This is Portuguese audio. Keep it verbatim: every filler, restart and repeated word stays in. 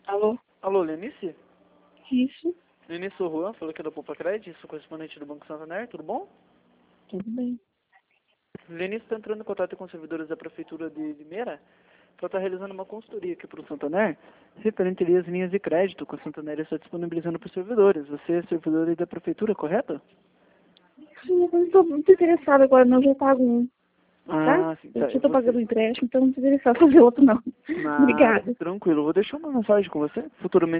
Alô? Alô, Lenice? Isso, Lenice Juan, falou aqui da Poupa Cred, sou correspondente do Banco Santander, tudo bom? tudo bem. Lenice está entrando em contato com os servidores da Prefeitura de Limeira para estar realizando uma consultoria aqui para o Santander, referente ali às linhas de crédito que o Santander está disponibilizando para os servidores. Você é servidor aí da Prefeitura, correto? Sim, eu não estou muito interessada agora, não, eu já pago um, Ah, tá? sim, Eu tá. já estou Você... pagando o empréstimo, então não estou interessada em fazer outro, não. Ah, Obrigada. tranquilo. Vou deixar uma mensagem com você, futuramente.